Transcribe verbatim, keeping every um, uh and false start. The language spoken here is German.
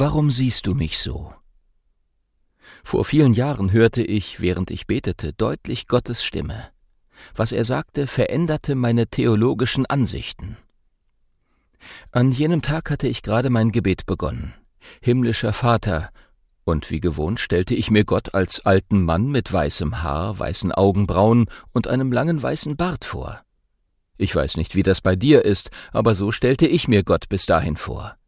Warum siehst du mich so? Vor vielen Jahren hörte ich, während ich betete, deutlich Gottes Stimme. Was er sagte, veränderte meine theologischen Ansichten. An jenem Tag hatte ich gerade mein Gebet begonnen. Himmlischer Vater, und wie gewohnt stellte ich mir Gott als alten Mann mit weißem Haar, weißen Augenbrauen und einem langen weißen Bart vor. Ich weiß nicht, wie das bei dir ist, aber so stellte ich mir Gott bis dahin vor.